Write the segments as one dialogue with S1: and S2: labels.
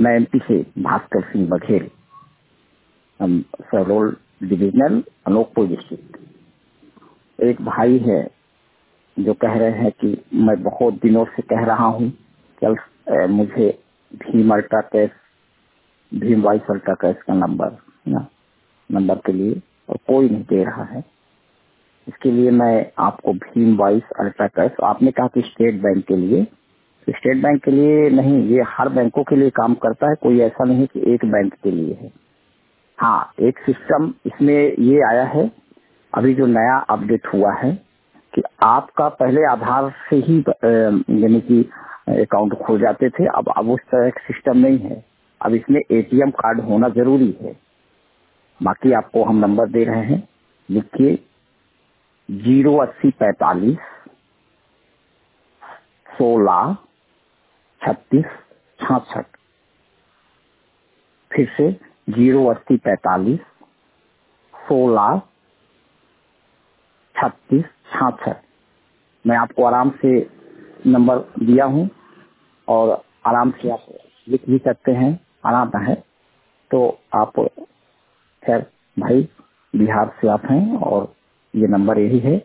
S1: मैं एमपी से भास्कर सिंह बघेल, हम सरोल डिविजनल, अनोखपुर डिस्ट्रिक्ट। एक भाई है जो कह रहे हैं कि मैं बहुत दिनों से कह रहा हूँ कल मुझे भीम अल्ट्रा कैश, भीम वाइस अल्ट्रा कैश का नंबर के लिए, और कोई नहीं दे रहा है। इसके लिए मैं आपको भीम वाइस अल्ट्रा कैश, आपने कहा कि स्टेट बैंक के लिए, तो स्टेट बैंक के लिए नहीं, ये हर बैंकों के लिए काम करता है, कोई ऐसा नहीं कि एक बैंक के लिए है। हाँ, एक सिस्टम इसमें ये आया है अभी जो नया अपडेट हुआ है कि आपका पहले आधार से ही यानी कि अकाउंट खुल जाते थे, अब उस तरह का सिस्टम नहीं है। अब इसमें एटीएम कार्ड होना जरूरी है। बाकी आपको हम नंबर दे रहे हैं, लिखिए 08045 16 36 66। फिर से 08045 16 36 66। मैं आपको आराम से नंबर दिया हूँ और आराम से आप लिख भी सकते हैं, आराम है। तो आप खैर भाई बिहार से आप हैं और ये नंबर यही है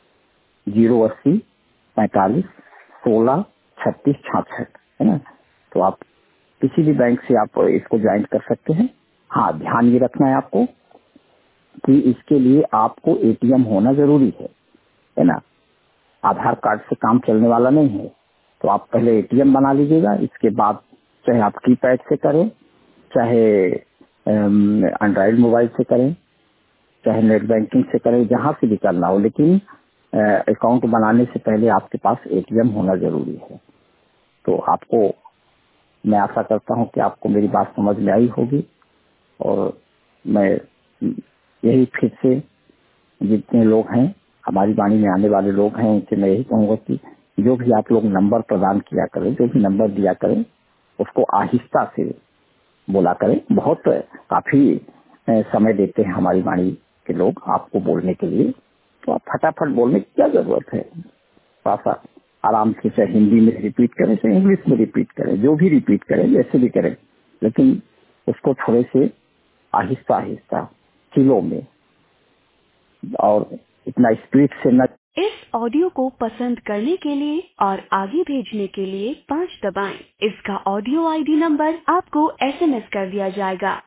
S1: 08045 16 36 66, है ना। तो आप किसी भी बैंक से आप इसको ज्वाइन कर सकते हैं। हाँ, ध्यान ये रखना है आपको कि इसके लिए आपको एटीएम होना जरूरी है ना। आधार कार्ड से काम चलने वाला नहीं है। तो आप पहले एटीएम बना लीजिएगा, इसके बाद चाहे आप कीपैड से करें, चाहे एंड्रॉइड मोबाइल से करें, चाहे नेट बैंकिंग से करें, जहां से भी करना हो, लेकिन अकाउंट बनाने से पहले आपके पास एटीएम होना जरूरी है। तो आपको, मैं आशा करता हूं कि आपको मेरी बात समझ में आई होगी। और मैं यही फिर से जितने लोग हैं, हमारी वाणी में आने वाले लोग हैं, उनसे मैं यही कहूंगा कि जो भी आप लोग नंबर प्रदान किया करें, जो भी नंबर दिया करें, उसको आहिस्ता से बोला करें। बहुत काफी समय देते हैं हमारी वाणी के लोग आपको बोलने के लिए, तो आप फटाफट बोलने की क्या जरूरत है। थोड़ा सा आराम से, चाहे हिंदी में रिपीट करें, चाहे इंग्लिश में रिपीट करें, जो भी रिपीट करें, जैसे भी करें, लेकिन उसको थोड़े से आहिस्ता आहिस्ता किलो में, और इतना स्पीड से न। इस ऑडियो को पसंद करने के लिए और आगे भेजने के लिए 5 दबाएं। इसका ऑडियो आईडी नंबर आपको एसएमएस कर दिया जाएगा।